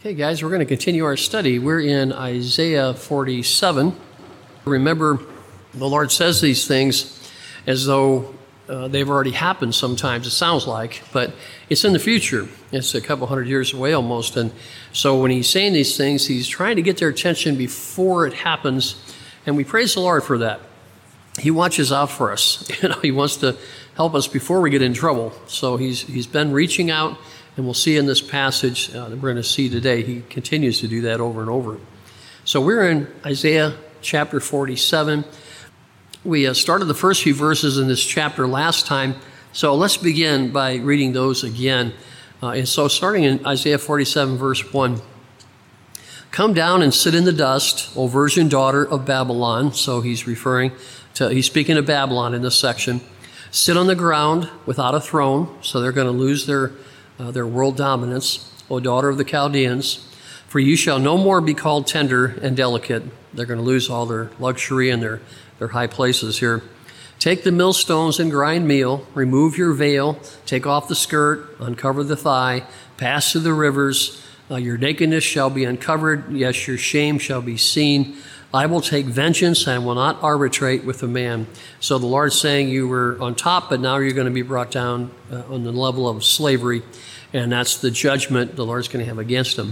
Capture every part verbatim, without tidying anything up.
Okay, guys, we're going to continue our study. We're in Isaiah forty-seven. Remember, the Lord says these things as though uh, they've already happened sometimes, it sounds like, but it's in the future. It's a couple hundred years away almost. And so when he's saying these things, he's trying to get their attention before it happens. And we praise the Lord for that. He watches out for us. You know, he wants to help us before we get in trouble. So he's he's been reaching out. And we'll see in this passage uh, that we're going to see today, he continues to do that over and over. So we're in Isaiah chapter forty-seven. We uh, started the first few verses in this chapter last time, so let's begin by reading those again. Uh, and so starting in Isaiah forty-seven, verse one. Come down and sit in the dust, O virgin daughter of Babylon. So he's referring to, he's speaking of Babylon in this section. Sit on the ground without a throne, so they're going to lose their Uh, their world dominance, O daughter of the Chaldeans, for you shall no more be called tender and delicate. They're going to lose all their luxury and their, their high places here. Take the millstones and grind meal, remove your veil, take off the skirt, uncover the thigh, pass through the rivers. Uh, your nakedness shall be uncovered, yes, your shame shall be seen. I will take vengeance and will not arbitrate with a man. So the Lord's saying you were on top, but now you're going to be brought down uh, on the level of slavery. And that's the judgment the Lord's going to have against them.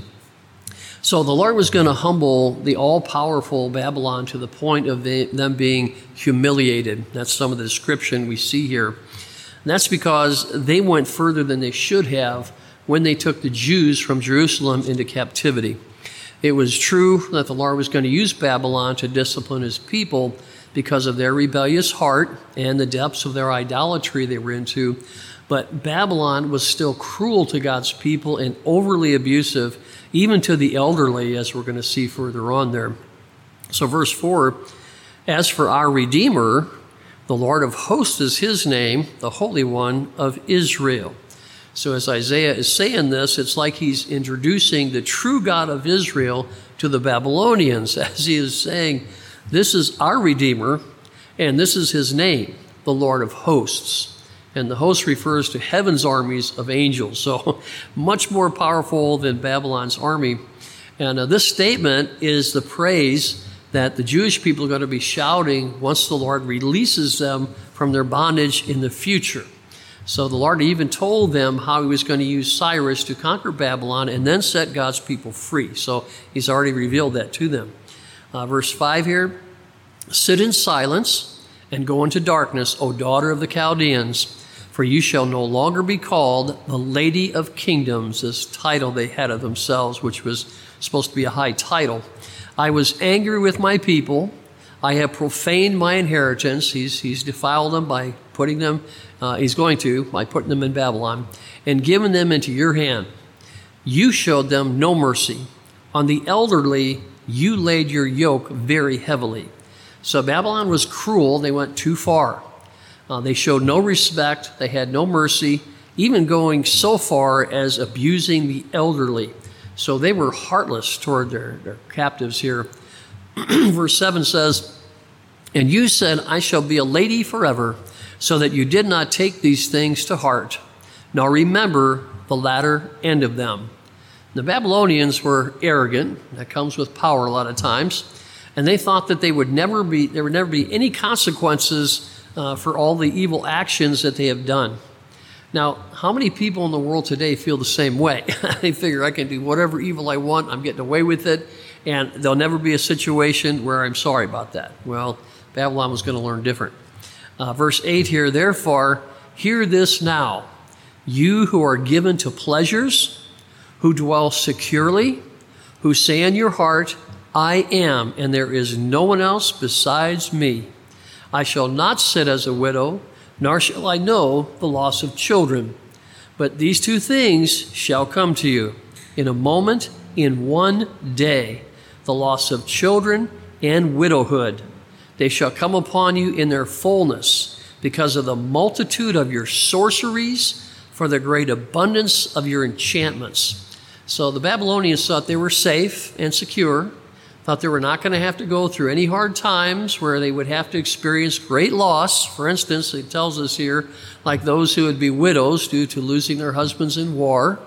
So the Lord was going to humble the all-powerful Babylon to the point of the, them being humiliated. That's some of the description we see here. And that's because they went further than they should have when they took the Jews from Jerusalem into captivity. It was true that the Lord was going to use Babylon to discipline his people because of their rebellious heart and the depths of their idolatry they were into. But Babylon was still cruel to God's people and overly abusive, even to the elderly, as we're going to see further on there. So verse four, as for our Redeemer, the Lord of hosts is his name, the Holy One of Israel. So as Isaiah is saying this, it's like he's introducing the true God of Israel to the Babylonians, as he is saying, this is our Redeemer, and this is his name, the Lord of hosts. And the host refers to heaven's armies of angels, so much more powerful than Babylon's army. And uh, this statement is the praise that the Jewish people are going to be shouting once the Lord releases them from their bondage in the future. So the Lord even told them how he was going to use Cyrus to conquer Babylon and then set God's people free. So he's already revealed that to them. Uh, verse five here, sit in silence and go into darkness, O daughter of the Chaldeans, for you shall no longer be called the Lady of Kingdoms, this title they had of themselves, which was supposed to be a high title. I was angry with my people. I have profaned my inheritance. He's, he's defiled them by putting them, uh, he's going to, by putting them in Babylon, and given them into your hand. You showed them no mercy. On the elderly, you laid your yoke very heavily. So Babylon was cruel. They went too far. Uh, they showed no respect. They had no mercy, even going so far as abusing the elderly. So they were heartless toward their, their captives here. Verse seven says, and you said, I shall be a lady forever, so that you did not take these things to heart, nor remember the latter end of them. The Babylonians were arrogant. That comes with power a lot of times. And they thought that they would never be, there would never be any consequences uh, for all the evil actions that they have done. Now, how many people in the world today feel the same way? They figure I can do whatever evil I want, I'm getting away with it, and there'll never be a situation where I'm sorry about that. Well, Babylon was going to learn different. Uh, verse eight here, therefore, hear this now, you who are given to pleasures, who dwell securely, who say in your heart, I am, and there is no one else besides me. I shall not sit as a widow, nor shall I know the loss of children. But these two things shall come to you in a moment, in one day, the loss of children and widowhood. They shall come upon you in their fullness because of the multitude of your sorceries, for the great abundance of your enchantments. So the Babylonians thought they were safe and secure, thought they were not going to have to go through any hard times where they would have to experience great loss. For instance, it tells us here, like those who would be widows due to losing their husbands in war,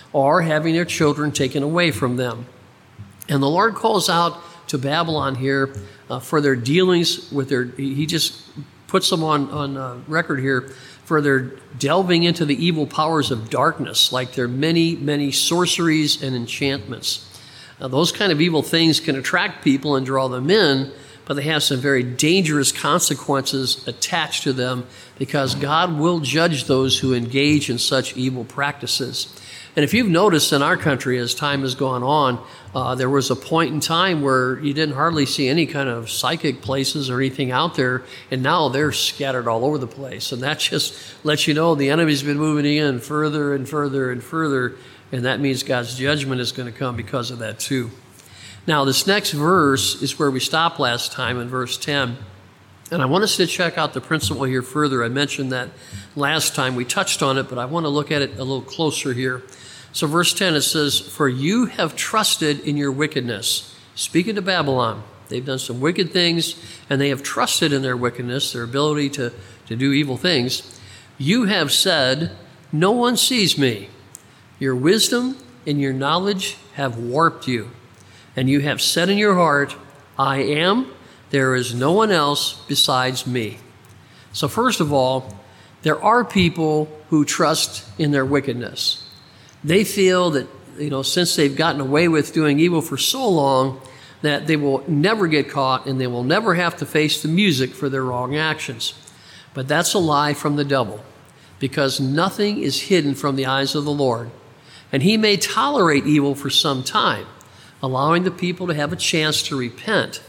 or having their children taken away from them. And the Lord calls out to Babylon here uh, for their dealings with their, he just puts them on, on uh, record here for their delving into the evil powers of darkness, like their many, many sorceries and enchantments. Now, those kind of evil things can attract people and draw them in, but they have some very dangerous consequences attached to them because God will judge those who engage in such evil practices. And if you've noticed in our country as time has gone on, uh, there was a point in time where you didn't hardly see any kind of psychic places or anything out there, and now they're scattered all over the place. And that just lets you know the enemy's been moving in further and further and further, and that means God's judgment is going to come because of that too. Now, this next verse is where we stopped last time in verse ten. And I want us to check out the principle here further. I mentioned that last time. We touched on it, but I want to look at it a little closer here. So verse ten, it says, "For you have trusted in your wickedness." Speaking to Babylon, they've done some wicked things, and they have trusted in their wickedness, their ability to, to do evil things. "You have said, 'No one sees me.' Your wisdom and your knowledge have warped you. And you have said in your heart, 'I am, there is no one else besides me.'" So first of all, there are people who trust in their wickedness. They feel that, you know, since they've gotten away with doing evil for so long, that they will never get caught and they will never have to face the music for their wrong actions. But that's a lie from the devil, because nothing is hidden from the eyes of the Lord. And he may tolerate evil for some time, allowing the people to have a chance to repent.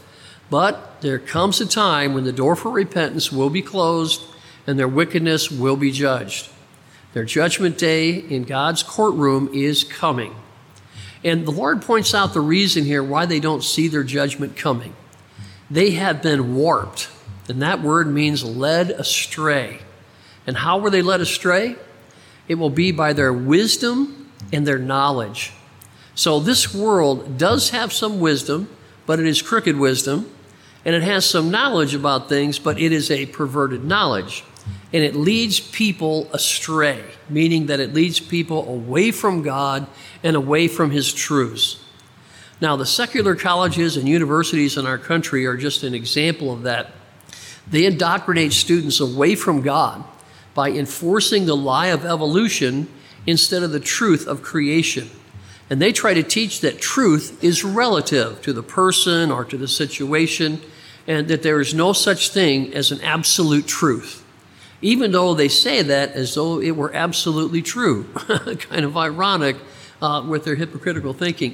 But there comes a time when the door for repentance will be closed and their wickedness will be judged. Their judgment day in God's courtroom is coming. And the Lord points out the reason here why they don't see their judgment coming. They have been warped, and that word means led astray. And how were they led astray? It will be by their wisdom and their knowledge. So this world does have some wisdom, but it is crooked wisdom, and it has some knowledge about things, but it is a perverted knowledge. And it leads people astray, meaning that it leads people away from God and away from his truths. Now, the secular colleges and universities in our country are just an example of that. They indoctrinate students away from God by enforcing the lie of evolution instead of the truth of creation. And they try to teach that truth is relative to the person or to the situation, and that there is no such thing as an absolute truth, even though they say that as though it were absolutely true. Kind of ironic uh, with their hypocritical thinking.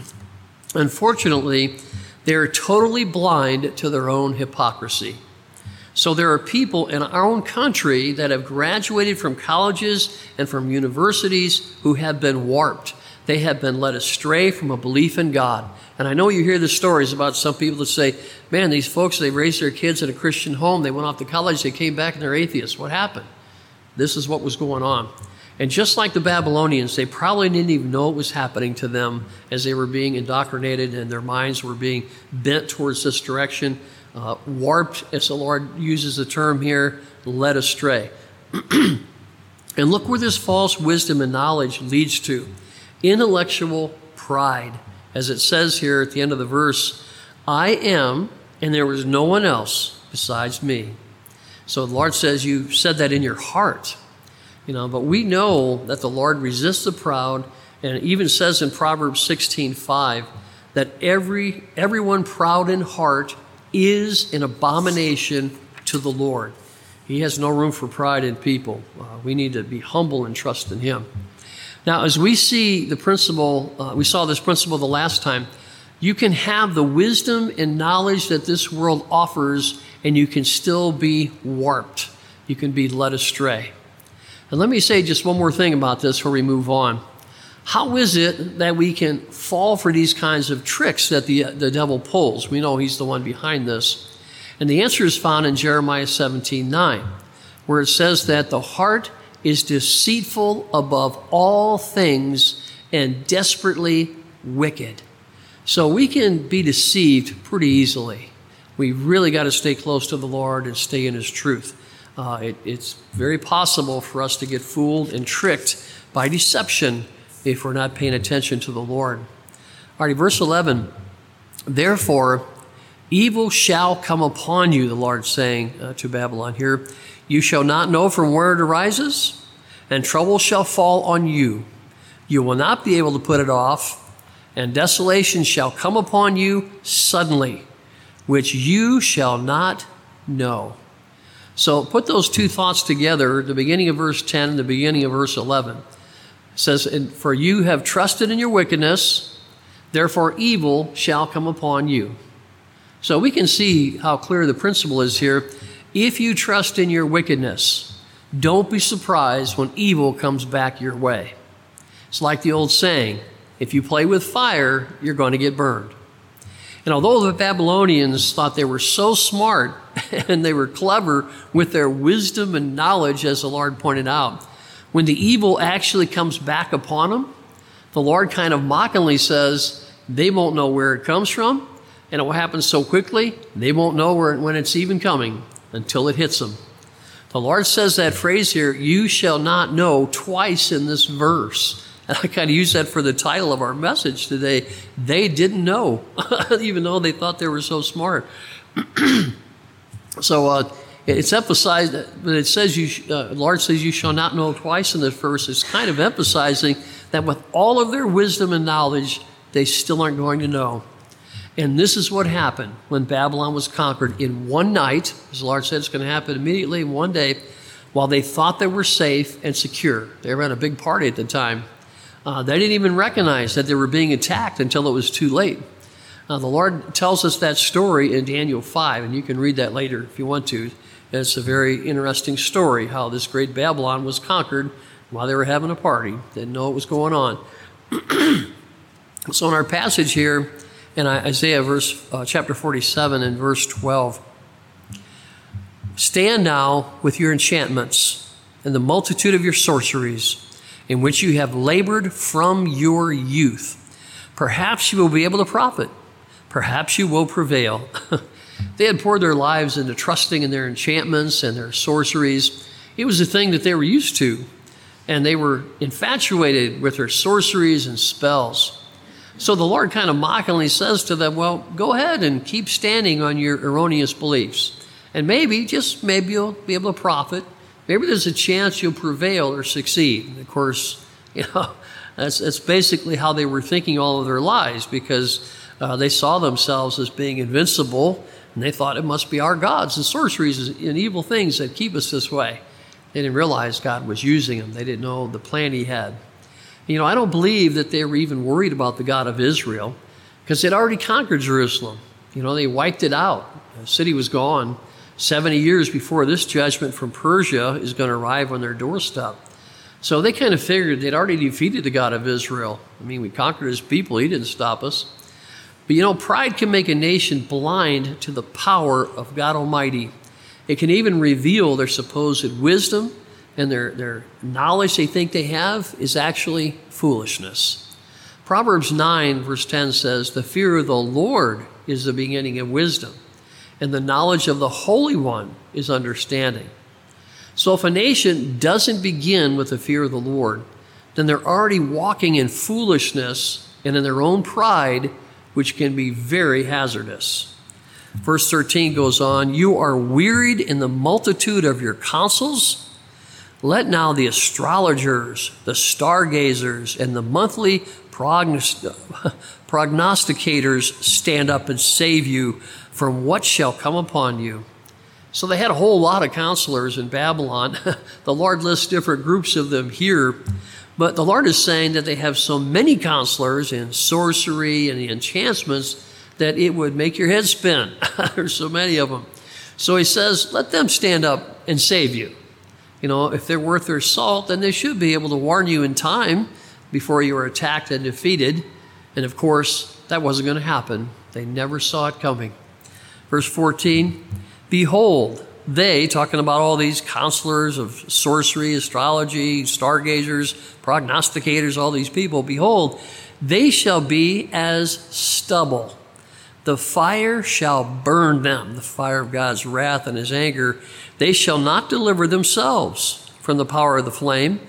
Unfortunately, they're totally blind to their own hypocrisy. So there are people in our own country that have graduated from colleges and from universities who have been warped. They have been led astray from a belief in God. And I know you hear the stories about some people that say, man, these folks, they raised their kids in a Christian home. They went off to college. They came back and they're atheists. What happened? This is what was going on. And just like the Babylonians, they probably didn't even know it was happening to them as they were being indoctrinated and their minds were being bent towards this direction, uh, warped, as the Lord uses the term here, led astray. And look where this false wisdom and knowledge leads to. Intellectual pride. As it says here at the end of the verse, "I am, and there was no one else besides me." So the Lord says, you said that in your heart. You know, but we know that the Lord resists the proud, and it even says in Proverbs sixteen five that every everyone proud in heart is an abomination to the Lord. He has no room for pride in people. Uh, we need to be humble and trust in him. Now, as we see the principle, uh, we saw this principle the last time, you can have the wisdom and knowledge that this world offers, and you can still be warped. You can be led astray. And let me say just one more thing about this before we move on. How is it that we can fall for these kinds of tricks that the, the devil pulls? We know he's the one behind this. And the answer is found in Jeremiah seventeen nine, where it says that the heart is deceitful above all things and desperately wicked. So we can be deceived pretty easily. We really got to stay close to the Lord and stay in his truth. Uh, it, it's very possible for us to get fooled and tricked by deception if we're not paying attention to the Lord. All right, verse eleven, therefore, evil shall come upon you, the Lord's saying uh, to Babylon here. You shall not know from where it arises, and trouble shall fall on you. You will not be able to put it off, and desolation shall come upon you suddenly, which you shall not know. So put those two thoughts together, the beginning of verse ten and the beginning of verse eleven. It says, for you have trusted in your wickedness, therefore evil shall come upon you. So we can see how clear the principle is here. If you trust in your wickedness, don't be surprised when evil comes back your way. It's like the old saying, if you play with fire, you're going to get burned. And although the Babylonians thought they were so smart and they were clever with their wisdom and knowledge, as the Lord pointed out, when the evil actually comes back upon them, the Lord kind of mockingly says, they won't know where it comes from, and it will happen so quickly, they won't know where, when it's even coming until it hits them. The Lord says that phrase here, you shall not know, twice in this verse. And I kind of use that for the title of our message today. They didn't know, even though they thought they were so smart. so uh, it's emphasized, but it says, you, uh, the Lord says, you shall not know twice in this verse. It's kind of emphasizing that with all of their wisdom and knowledge, they still aren't going to know. And this is what happened when Babylon was conquered in one night. As the Lord said, it's going to happen immediately in one day, while they thought they were safe and secure. They were at a big party at the time. Uh, they didn't even recognize that they were being attacked until it was too late. Uh, the Lord tells us that story in Daniel five, and you can read that later if you want to. It's a very interesting story, how this great Babylon was conquered while they were having a party. Didn't know what was going on. So in our passage here, in Isaiah verse, uh, chapter forty-seven and verse twelve, stand now with your enchantments and the multitude of your sorceries, in which you have labored from your youth. Perhaps you will be able to profit. Perhaps you will prevail. They had poured their lives into trusting in their enchantments and their sorceries. It was a thing that they were used to, and they were infatuated with their sorceries and spells. So the Lord kind of mockingly says to them, well, go ahead and keep standing on your erroneous beliefs. And maybe, just maybe you'll be able to profit. Maybe there's a chance you'll prevail or succeed. And of course, you know, that's, that's basically how they were thinking all of their lives, because uh, they saw themselves as being invincible, and they thought it must be our gods and sorceries and evil things that keep us this way. They didn't realize God was using them. They didn't know the plan he had. You know, I don't believe that they were even worried about the God of Israel, because they'd already conquered Jerusalem. You know, they wiped it out. The city was gone seventy years before this judgment from Persia is going to arrive on their doorstep. So they kind of figured they'd already defeated the God of Israel. I mean, we conquered his people. He didn't stop us. But you know, pride can make a nation blind to the power of God Almighty. It can even reveal their supposed wisdom, and their, their knowledge they think they have is actually foolishness. Proverbs nine verse ten says, the fear of the Lord is the beginning of wisdom, and the knowledge of the Holy One is understanding. So if a nation doesn't begin with the fear of the Lord, then they're already walking in foolishness and in their own pride, which can be very hazardous. Verse thirteen goes on, you are wearied in the multitude of your counsels. Let now the astrologers, the stargazers, and the monthly prognost- prognosticators stand up and save you from what shall come upon you. So they had a whole lot of counselors in Babylon. The Lord lists different groups of them here, but the Lord is saying that they have so many counselors in sorcery and the enchantments that it would make your head spin. There's so many of them. So he says, let them stand up and save you. You know, if they're worth their salt, then they should be able to warn you in time before you are attacked and defeated. And of course, that wasn't going to happen. They never saw it coming. Verse fourteen, behold, they, talking about all these counselors of sorcery, astrology, stargazers, prognosticators, all these people, behold, they shall be as stubble. The fire shall burn them, the fire of God's wrath and his anger. They shall not deliver themselves from the power of the flame,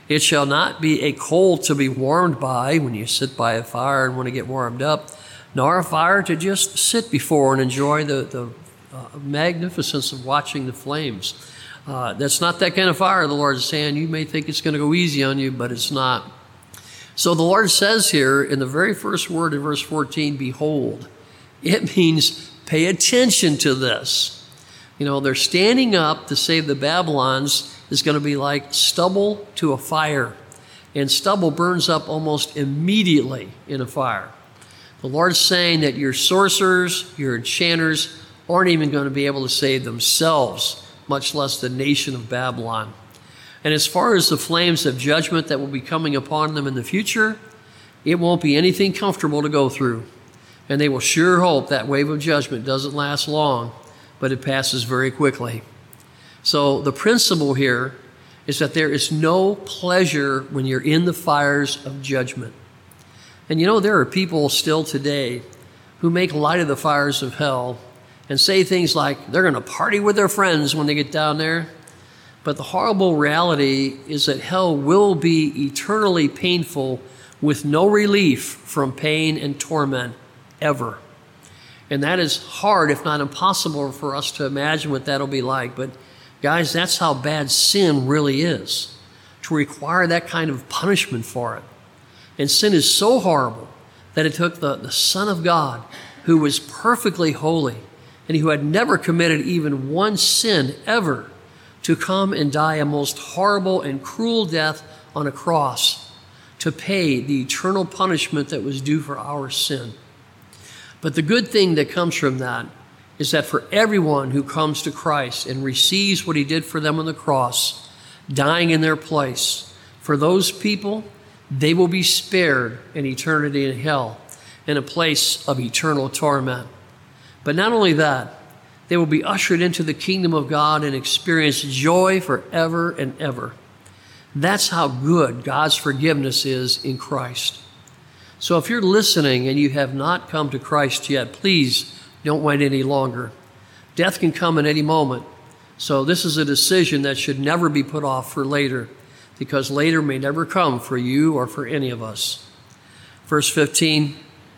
It shall not be a coal to be warmed by when you sit by a fire and want to get warmed up, nor a fire to just sit before and enjoy the, the uh, magnificence of watching the flames. Uh, that's not that kind of fire, the Lord is saying. You may think it's going to go easy on you, but it's not. So the Lord says here in the very first word in verse fourteen, behold. It means pay attention to this. You know, they're standing up to save the Babylons is going to be like stubble to a fire. And stubble burns up almost immediately in a fire. The Lord's saying that your sorcerers, your enchanters aren't even going to be able to save themselves, much less the nation of Babylon. And as far as the flames of judgment that will be coming upon them in the future, it won't be anything comfortable to go through. And they will sure hope that wave of judgment doesn't last long, but it passes very quickly. So the principle here is that there is no pleasure when you're in the fires of judgment. And you know, there are people still today who make light of the fires of hell and say things like they're going to party with their friends when they get down there. But the horrible reality is that hell will be eternally painful with no relief from pain and torment ever. And that is hard, if not impossible, for us to imagine what that'll be like. But guys, that's how bad sin really is, to require that kind of punishment for it. And sin is so horrible that it took the, the Son of God, who was perfectly holy and who had never committed even one sin ever, to come and die a most horrible and cruel death on a cross to pay the eternal punishment that was due for our sin. But the good thing that comes from that is that for everyone who comes to Christ and receives what he did for them on the cross, dying in their place, for those people, they will be spared an eternity in hell, in a place of eternal torment. But not only that, they will be ushered into the kingdom of God and experience joy forever and ever. That's how good God's forgiveness is in Christ. So if you're listening and you have not come to Christ yet, please don't wait any longer. Death can come at any moment. So this is a decision that should never be put off for later, because later may never come for you or for any of us. Verse fifteen,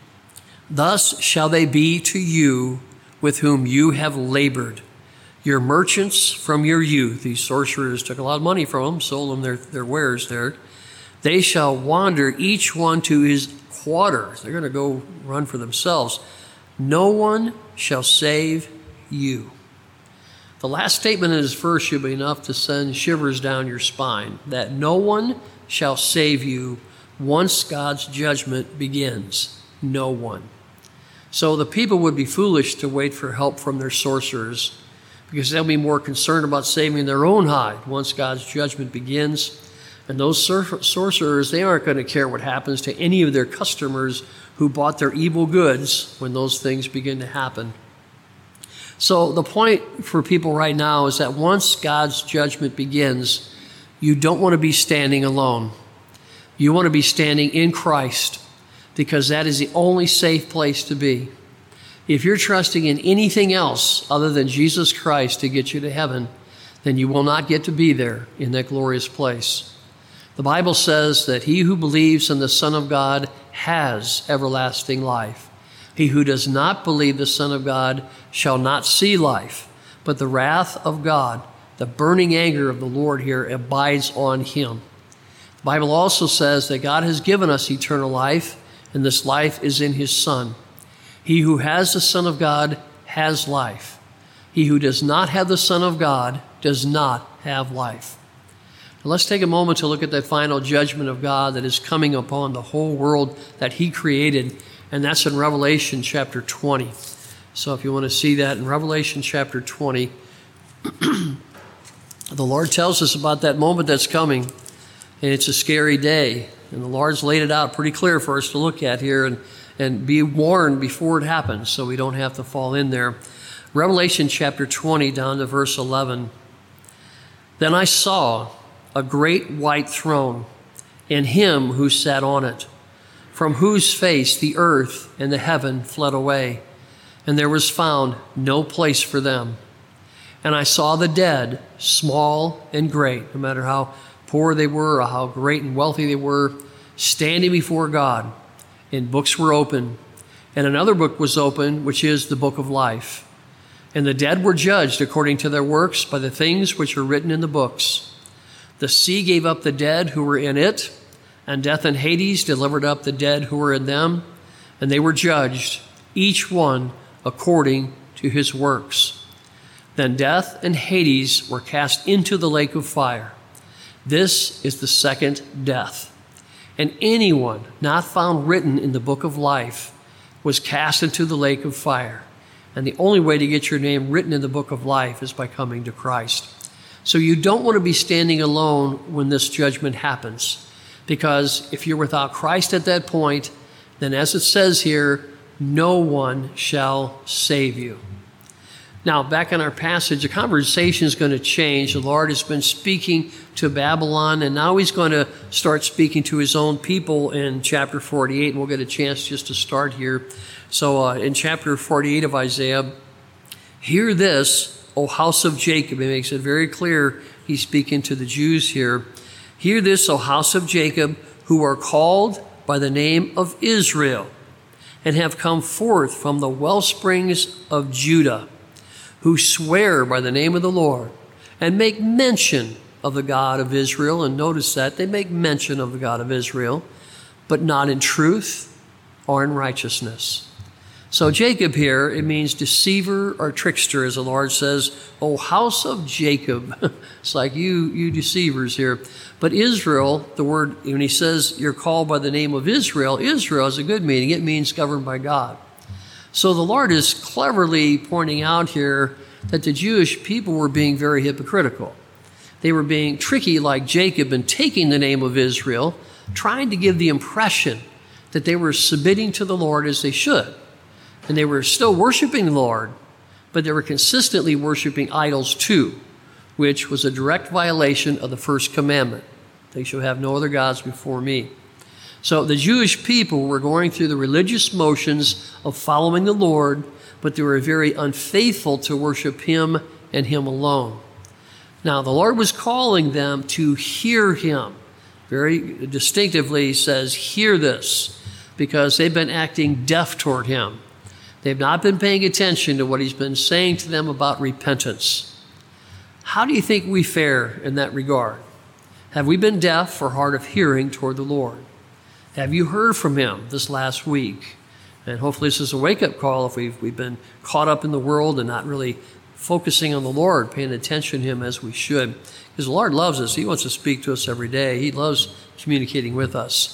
thus shall they be to you with whom you have labored, your merchants from your youth. These sorcerers took a lot of money from them, sold them their, their wares there. They shall wander each one to his quarters. They're going to go run for themselves. No one shall save you. The last statement in this verse should be enough to send shivers down your spine, that no one shall save you once God's judgment begins. No one. So the people would be foolish to wait for help from their sorcerers, because they'll be more concerned about saving their own hide once God's judgment begins. And those sor- sorcerers, they aren't going to care what happens to any of their customers who bought their evil goods when those things begin to happen. So the point for people right now is that once God's judgment begins, you don't want to be standing alone. You want to be standing in Christ, because that is the only safe place to be. If you're trusting in anything else other than Jesus Christ to get you to heaven, then you will not get to be there in that glorious place. The Bible says that he who believes in the Son of God has everlasting life. He who does not believe the Son of God shall not see life, but the wrath of God, the burning anger of the Lord here, abides on him. The Bible also says that God has given us eternal life, and this life is in his Son. He who has the Son of God has life. He who does not have the Son of God does not have life. Now let's take a moment to look at the final judgment of God that is coming upon the whole world that he created, and that's in Revelation chapter twenty. So if you want to see that in Revelation chapter twenty, the Lord tells us about that moment that's coming, and it's a scary day. And the Lord's laid it out pretty clear for us to look at here and, and be warned before it happens so we don't have to fall in there. Revelation chapter twenty, down to verse eleven. Then I saw a great white throne, and him who sat on it, from whose face the earth and the heaven fled away, and there was found no place for them. And I saw the dead, small and great, no matter how poor they were or how great and wealthy they were, standing before God. And books were open. And another book was opened, which is the book of life. And the dead were judged according to their works by the things which are written in the books. The sea gave up the dead who were in it, and death and Hades delivered up the dead who were in them, and they were judged, each one according to his works. Then death and Hades were cast into the lake of fire. This is the second death. And anyone not found written in the book of life was cast into the lake of fire. And the only way to get your name written in the book of life is by coming to Christ. So you don't want to be standing alone when this judgment happens. Because if you're without Christ at that point, then as it says here, no one shall save you. Now, back in our passage, the conversation is going to change. The Lord has been speaking to Babylon, and now he's going to start speaking to his own people in chapter forty-eight, and we'll get a chance just to start here. So uh, in chapter forty-eight of Isaiah, hear this, O house of Jacob. He makes it very clear he's speaking to the Jews here. Hear this, O house of Jacob, who are called by the name of Israel, and have come forth from the well springs of Judah, who swear by the name of the Lord and make mention of the God of Israel. And notice that they make mention of the God of Israel, but not in truth or in righteousness. So Jacob here, it means deceiver or trickster, as the Lord says, O house of Jacob. It's like you, you deceivers here. But Israel, the word, when he says you're called by the name of Israel, Israel is a good meaning. It means governed by God. So the Lord is cleverly pointing out here that the Jewish people were being very hypocritical. They were being tricky like Jacob and taking the name of Israel, trying to give the impression that they were submitting to the Lord as they should. And they were still worshiping the Lord, but they were consistently worshiping idols too, which was a direct violation of the first commandment. They shall have no other gods before me. So the Jewish people were going through the religious motions of following the Lord, but they were very unfaithful to worship him and him alone. Now, the Lord was calling them to hear him. Very distinctively, he says, hear this, because they've been acting deaf toward him. They've not been paying attention to what he's been saying to them about repentance. How do you think we fare in that regard? Have we been deaf or hard of hearing toward the Lord? Have you heard from him this last week? And hopefully this is a wake-up call if we've, we've been caught up in the world and not really focusing on the Lord, paying attention to him as we should. Because the Lord loves us. He wants to speak to us every day. He loves communicating with us.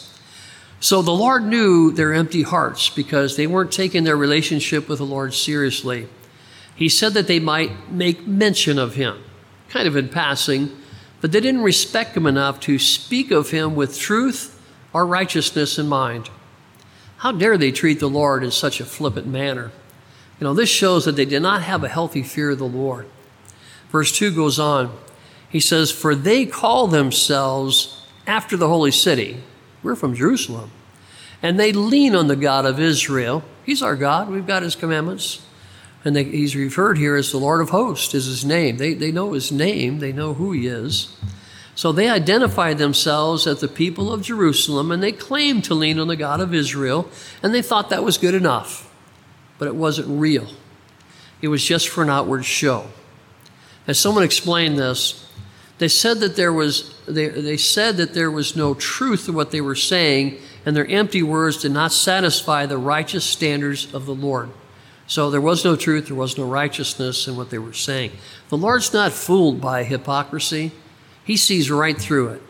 So the Lord knew their empty hearts because they weren't taking their relationship with the Lord seriously. He said that they might make mention of him, kind of in passing, but they didn't respect him enough to speak of him with truth or righteousness in mind. How dare they treat the Lord in such a flippant manner? You know, this shows that they did not have a healthy fear of the Lord. Verse two goes on. He says, for they call themselves after the holy city. We're from Jerusalem. And they lean on the God of Israel. He's our God. We've got his commandments. And they, he's referred here as the Lord of hosts is his name. They, they know his name. They know who he is. So they identified themselves as the people of Jerusalem, and they claimed to lean on the God of Israel, and they thought that was good enough. But it wasn't real. It was just for an outward show. As someone explained this, they said that there was they, they said that there was no truth to what they were saying, and their empty words did not satisfy the righteous standards of the Lord. So there was no truth, there was no righteousness in what they were saying. The Lord's not fooled by hypocrisy. He sees right through it.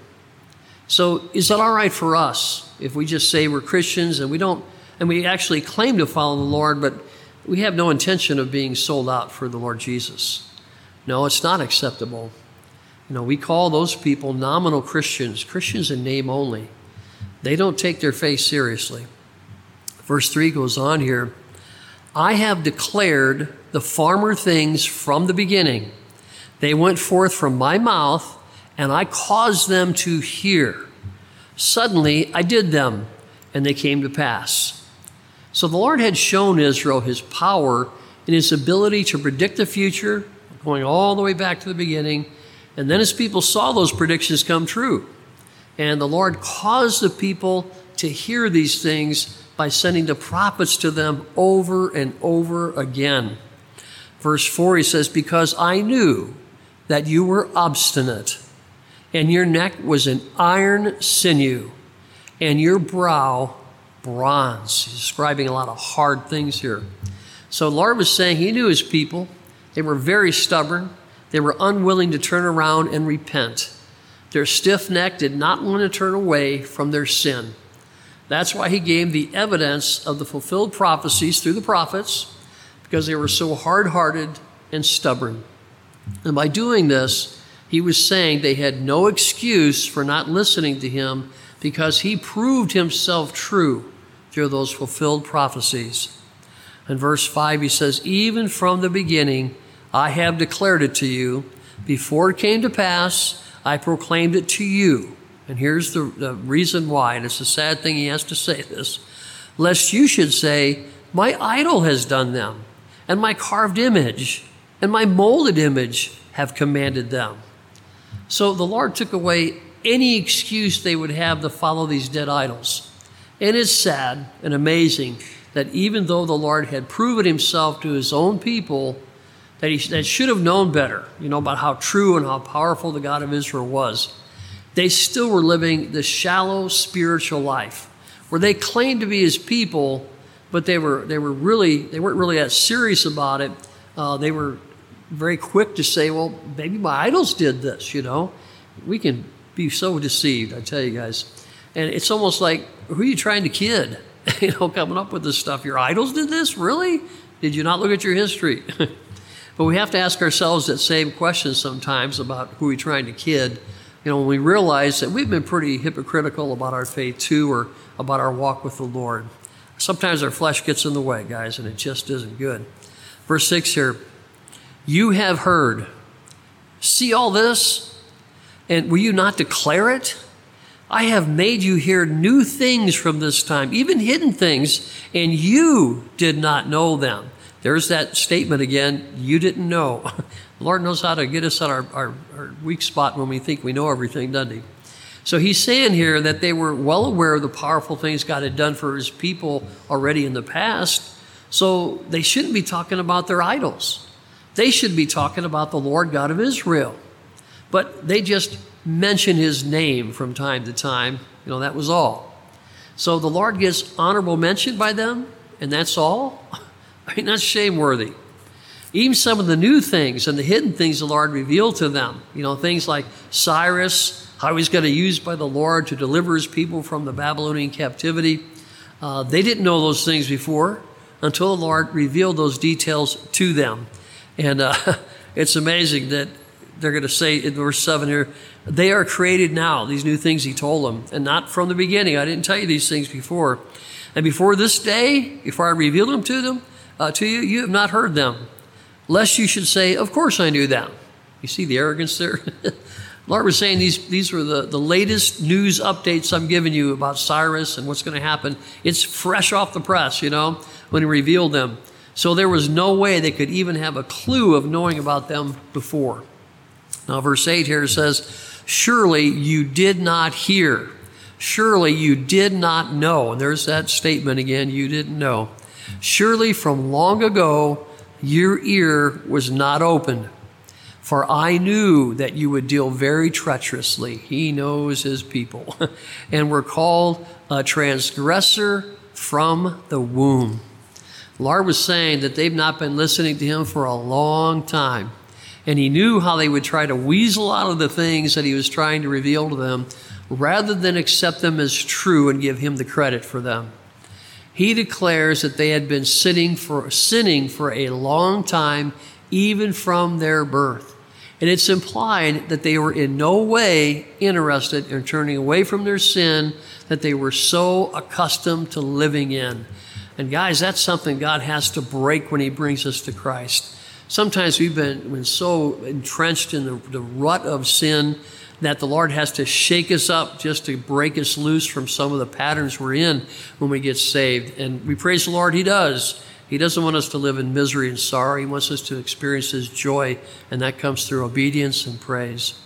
So is that all right for us if we just say we're Christians and we don't, and we actually claim to follow the Lord, but we have no intention of being sold out for the Lord Jesus? No, it's not acceptable. You know, we call those people nominal Christians, Christians in name only. They don't take their faith seriously. Verse three goes on here. I have declared the former things from the beginning. They went forth from my mouth, and I caused them to hear. Suddenly I did them, and they came to pass. So the Lord had shown Israel his power in his ability to predict the future, going all the way back to the beginning, And then his people saw those predictions come true. And the Lord caused the people to hear these things by sending the prophets to them over and over again. Verse four, he says, because I knew that you were obstinate, and your neck was an iron sinew, and your brow bronze. He's describing a lot of hard things here. So the Lord was saying he knew his people. They were very stubborn. They were unwilling to turn around and repent. Their stiff neck did not want to turn away from their sin. That's why he gave the evidence of the fulfilled prophecies through the prophets, because they were so hard-hearted and stubborn. And by doing this, he was saying they had no excuse for not listening to him, because he proved himself true through those fulfilled prophecies. In verse five, he says, even from the beginning, I have declared it to you. Before it came to pass, I proclaimed it to you. And here's the, the reason why, and it's a sad thing he has to say this, lest you should say, my idol has done them, and my carved image, and my molded image have commanded them. So the Lord took away any excuse they would have to follow these dead idols. And it's sad and amazing that even though the Lord had proven himself to his own people, that he that should have known better, you know, about how true and how powerful the God of Israel was, they still were living this shallow spiritual life where they claimed to be his people, but they were they were really they weren't really that serious about it. Uh, they were very quick to say, well, maybe my idols did this, you know. We can be so deceived, I tell you guys. And it's almost like, who are you trying to kid? You know, coming up with this stuff. Your idols did this? Really? Did you not look at your history? But we have to ask ourselves that same question sometimes about who we're trying to kid. You know, when we realize that we've been pretty hypocritical about our faith too, or about our walk with the Lord. Sometimes our flesh gets in the way, guys, and it just isn't good. Verse six here, you have heard. See all this? And will you not declare it? I have made you hear new things from this time, even hidden things, and you did not know them. There's that statement again, you didn't know. The Lord knows how to get us on our, our, our weak spot when we think we know everything, doesn't he? So he's saying here that they were well aware of the powerful things God had done for his people already in the past, so they shouldn't be talking about their idols. They should be talking about the Lord God of Israel. But they just mention his name from time to time. You know, that was all. So the Lord gets honorable mention by them, and that's all? I mean, that's shameworthy. Even some of the new things and the hidden things the Lord revealed to them, you know, things like Cyrus, how he's going to use by the Lord to deliver his people from the Babylonian captivity. Uh, they didn't know those things before until the Lord revealed those details to them. And uh, it's amazing that they're going to say in verse seven here, they are created now, these new things he told them, and not from the beginning. I didn't tell you these things before. And before this day, before I revealed them to them, uh, to you, you have not heard them, lest you should say, of course I knew them. You see the arrogance there? Lord was saying these, these were the, the latest news updates I'm giving you about Cyrus and what's going to happen. It's fresh off the press, you know, when he revealed them. So there was no way they could even have a clue of knowing about them before. Now, verse eight here says, surely you did not hear. Surely you did not know. And there's that statement again, you didn't know. Surely from long ago, your ear was not opened. For I knew that you would deal very treacherously. He knows his people. And were called a transgressor from the womb. Lord was saying that they've not been listening to him for a long time. And he knew how they would try to weasel out of the things that he was trying to reveal to them rather than accept them as true and give him the credit for them. He declares that they had been sinning for, sinning for a long time, even from their birth. And it's implied that they were in no way interested in turning away from their sin that they were so accustomed to living in. And guys, that's something God has to break when he brings us to Christ. Sometimes we've been, been so entrenched in the, the rut of sin that the Lord has to shake us up just to break us loose from some of the patterns we're in when we get saved. And we praise the Lord, he does. He doesn't want us to live in misery and sorrow. He wants us to experience his joy, and that comes through obedience and praise.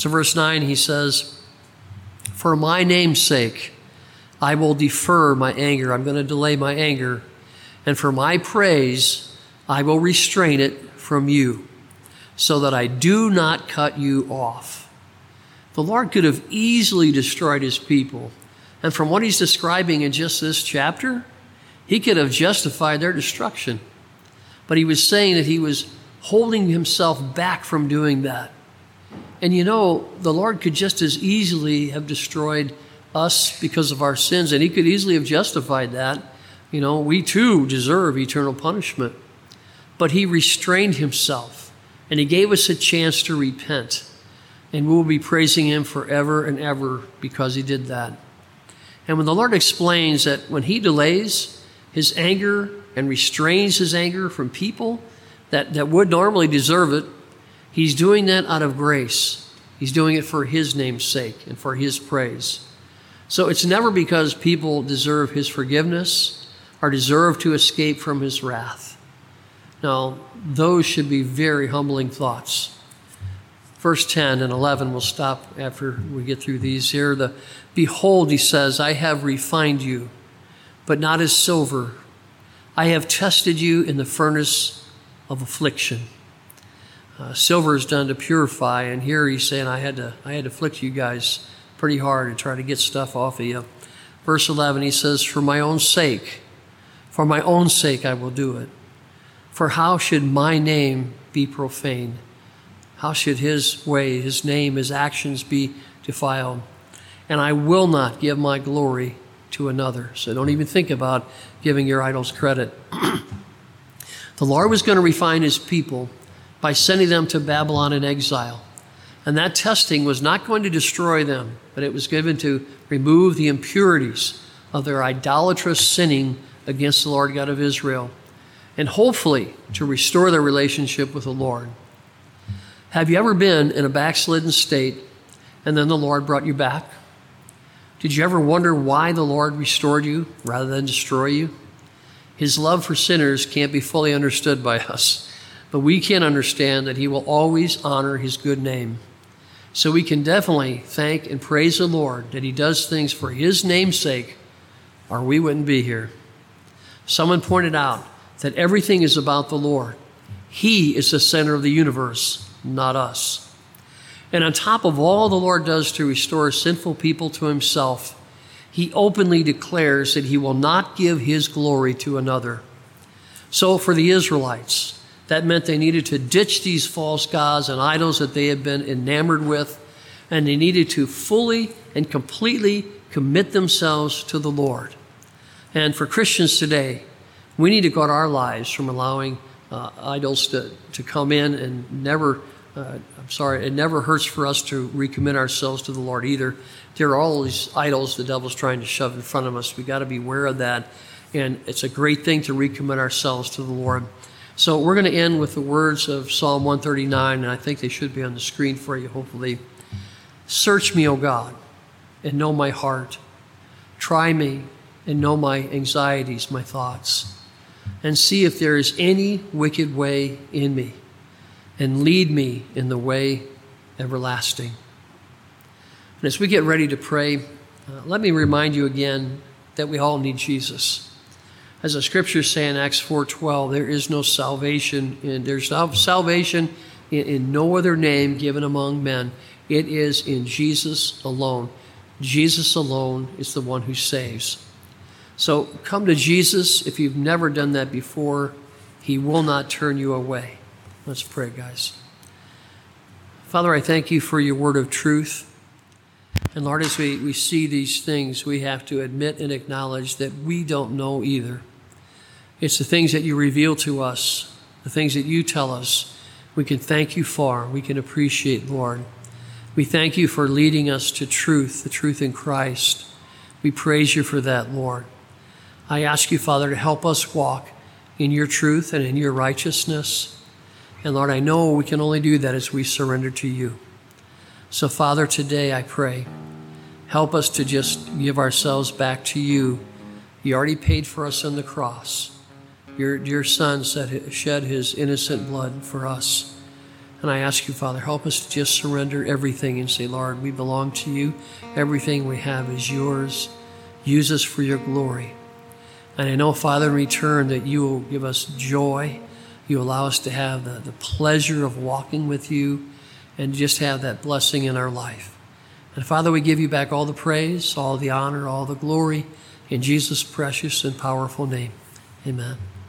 So verse nine, he says, for my name's sake, I will defer my anger. I'm going to delay my anger. And for my praise, I will restrain it from you, so that I do not cut you off. The Lord could have easily destroyed his people. And from what he's describing in just this chapter, he could have justified their destruction. But he was saying that he was holding himself back from doing that. And you know, the Lord could just as easily have destroyed us because of our sins, and he could easily have justified that. You know, we too deserve eternal punishment. But he restrained himself, and he gave us a chance to repent. And we will be praising him forever and ever because he did that. And when the Lord explains that when he delays his anger and restrains his anger from people that, that would normally deserve it, he's doing that out of grace. He's doing it for his name's sake and for his praise. So it's never because people deserve his forgiveness or deserve to escape from his wrath. Now, those should be very humbling thoughts. Verse ten and eleven, we'll stop after we get through these here. The, Behold, he says, I have refined you, but not as silver. I have tested you in the furnace of affliction. Uh, silver is done to purify, and here he's saying, I had to, I had to afflict you guys pretty hard and try to get stuff off of you. Verse eleven, he says, for my own sake, for my own sake I will do it. For how should my name be profaned? How should his way, his name, his actions be defiled? And I will not give my glory to another. So don't even think about giving your idols credit. The Lord was going to refine his people by sending them to Babylon in exile. And that testing was not going to destroy them, but it was given to remove the impurities of their idolatrous sinning against the Lord God of Israel, and hopefully to restore their relationship with the Lord. Have you ever been in a backslidden state and then the Lord brought you back? Did you ever wonder why the Lord restored you rather than destroy you? His love for sinners can't be fully understood by us, but we can understand that he will always honor his good name. So we can definitely thank and praise the Lord that he does things for his name's sake, or we wouldn't be here. Someone pointed out that everything is about the Lord. He is the center of the universe, not us. And on top of all the Lord does to restore sinful people to himself, he openly declares that he will not give his glory to another. So for the Israelites, that meant they needed to ditch these false gods and idols that they had been enamored with, and they needed to fully and completely commit themselves to the Lord. And for Christians today, we need to guard our lives from allowing uh, idols to, to come in and never, uh, I'm sorry, it never hurts for us to recommit ourselves to the Lord either. There are all these idols the devil's trying to shove in front of us. We got to be aware of that. And it's a great thing to recommit ourselves to the Lord. So we're going to end with the words of Psalm one thirty-nine, and I think they should be on the screen for you, hopefully. Search me, O God, and know my heart. Try me and know my anxieties, my thoughts, and see if there is any wicked way in me, and lead me in the way everlasting. And as we get ready to pray, uh, let me remind you again that we all need Jesus. As the scriptures say in Acts four twelve, there is no salvation, in, there's no salvation in, in no other name given among men. It is in Jesus alone. Jesus alone is the one who saves. So come to Jesus. If you've never done that before, he will not turn you away. Let's pray, guys. Father, I thank you for your word of truth. And Lord, as we, we see these things, we have to admit and acknowledge that we don't know either. It's the things that you reveal to us, the things that you tell us, we can thank you for, we can appreciate, Lord. We thank you for leading us to truth, the truth in Christ. We praise you for that, Lord. I ask you, Father, to help us walk in your truth and in your righteousness. And Lord, I know we can only do that as we surrender to you. So, Father, today I pray, help us to just give ourselves back to you. You already paid for us on the cross. Your dear Son shed his innocent blood for us. And I ask you, Father, help us to just surrender everything and say, Lord, we belong to you. Everything we have is yours. Use us for your glory. And I know, Father, in return that you will give us joy. You allow us to have the, the pleasure of walking with you and just have that blessing in our life. And Father, we give you back all the praise, all the honor, all the glory in Jesus' precious and powerful name. Amen.